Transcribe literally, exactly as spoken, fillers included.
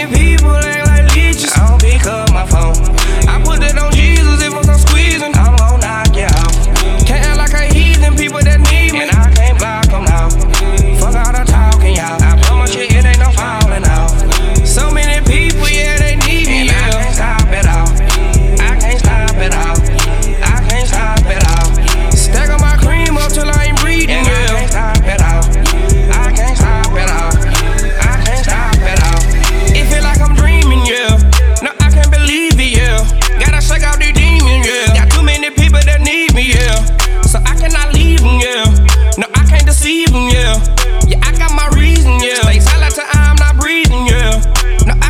many people act like leeches. I don't pick up my phone. I put it on Jesus if I'm squeezing. I'm gon' knock you out. Can't act like a heathen, people that